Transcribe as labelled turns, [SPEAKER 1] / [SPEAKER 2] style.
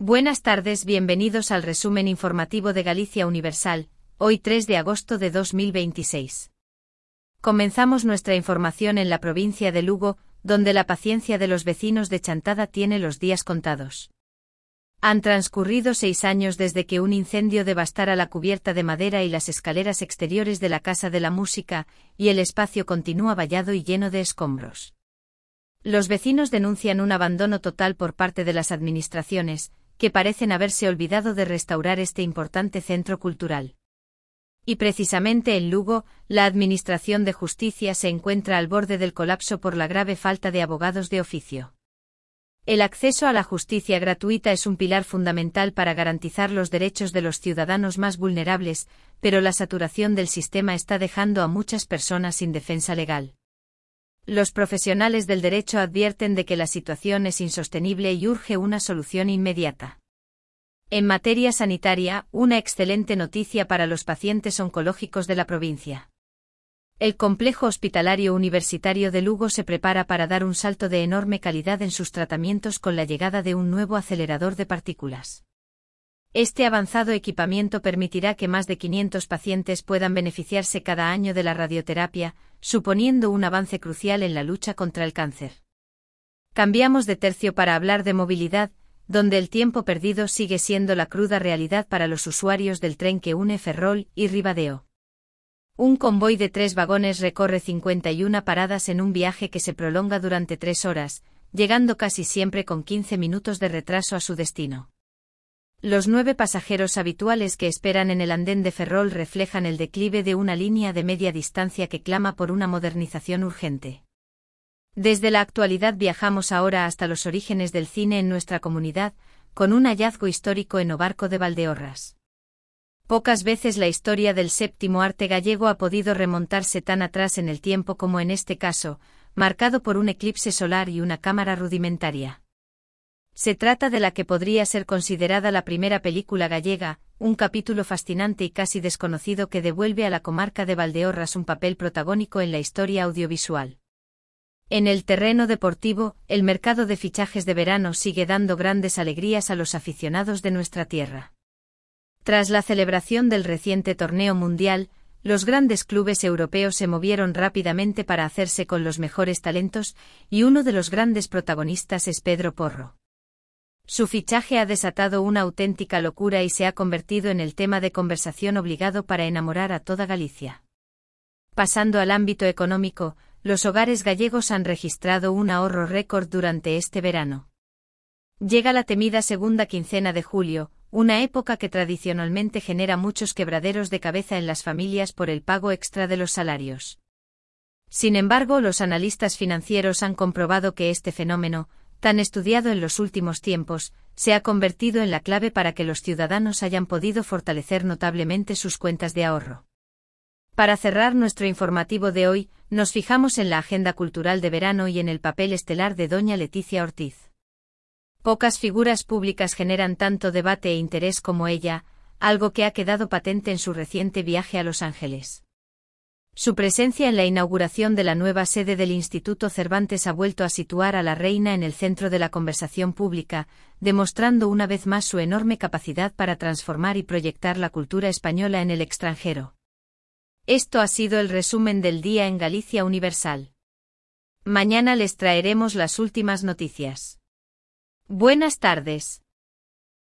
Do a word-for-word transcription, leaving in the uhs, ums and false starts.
[SPEAKER 1] Buenas tardes, bienvenidos al resumen informativo de Galicia Universal, hoy tres de agosto de dos mil veintiséis. Comenzamos nuestra información en la provincia de Lugo, donde la paciencia de los vecinos de Chantada tiene los días contados. Han transcurrido seis años desde que un incendio devastara la cubierta de madera y las escaleras exteriores de la Casa de la Música, y el espacio continúa vallado y lleno de escombros. Los vecinos denuncian un abandono total por parte de las administraciones, que parecen haberse olvidado de restaurar este importante centro cultural. Y precisamente en Lugo, la Administración de Justicia se encuentra al borde del colapso por la grave falta de abogados de oficio. El acceso a la justicia gratuita es un pilar fundamental para garantizar los derechos de los ciudadanos más vulnerables, pero la saturación del sistema está dejando a muchas personas sin defensa legal. Los profesionales del derecho advierten de que la situación es insostenible y urge una solución inmediata. En materia sanitaria, una excelente noticia para los pacientes oncológicos de la provincia. El complejo hospitalario universitario de Lugo se prepara para dar un salto de enorme calidad en sus tratamientos con la llegada de un nuevo acelerador de partículas. Este avanzado equipamiento permitirá que más de quinientos pacientes puedan beneficiarse cada año de la radioterapia, suponiendo un avance crucial en la lucha contra el cáncer. Cambiamos de tercio para hablar de movilidad, donde el tiempo perdido sigue siendo la cruda realidad para los usuarios del tren que une Ferrol y Ribadeo. Un convoy de tres vagones recorre cincuenta y una paradas en un viaje que se prolonga durante tres horas, llegando casi siempre con quince minutos de retraso a su destino. Los nueve pasajeros habituales que esperan en el andén de Ferrol reflejan el declive de una línea de media distancia que clama por una modernización urgente. Desde la actualidad viajamos ahora hasta los orígenes del cine en nuestra comunidad, con un hallazgo histórico en Obarco de Valdeorras. Pocas veces la historia del séptimo arte gallego ha podido remontarse tan atrás en el tiempo como en este caso, marcado por un eclipse solar y una cámara rudimentaria. Se trata de la que podría ser considerada la primera película gallega, un capítulo fascinante y casi desconocido que devuelve a la comarca de Valdeorras un papel protagónico en la historia audiovisual. En el terreno deportivo, el mercado de fichajes de verano sigue dando grandes alegrías a los aficionados de nuestra tierra. Tras la celebración del reciente torneo mundial, los grandes clubes europeos se movieron rápidamente para hacerse con los mejores talentos, y uno de los grandes protagonistas es Pedro Porro. Su fichaje ha desatado una auténtica locura y se ha convertido en el tema de conversación obligado para enamorar a toda Galicia. Pasando al ámbito económico, los hogares gallegos han registrado un ahorro récord durante este verano. Llega la temida segunda quincena de julio, una época que tradicionalmente genera muchos quebraderos de cabeza en las familias por el pago extra de los salarios. Sin embargo, los analistas financieros han comprobado que este fenómeno, tan estudiado en los últimos tiempos, se ha convertido en la clave para que los ciudadanos hayan podido fortalecer notablemente sus cuentas de ahorro. Para cerrar nuestro informativo de hoy, nos fijamos en la agenda cultural de verano y en el papel estelar de doña Leticia Ortiz. Pocas figuras públicas generan tanto debate e interés como ella, algo que ha quedado patente en su reciente viaje a Los Ángeles. Su presencia en la inauguración de la nueva sede del Instituto Cervantes ha vuelto a situar a la reina en el centro de la conversación pública, demostrando una vez más su enorme capacidad para transformar y proyectar la cultura española en el extranjero. Esto ha sido el resumen del día en Galicia Universal. Mañana les traeremos las últimas noticias. Buenas tardes.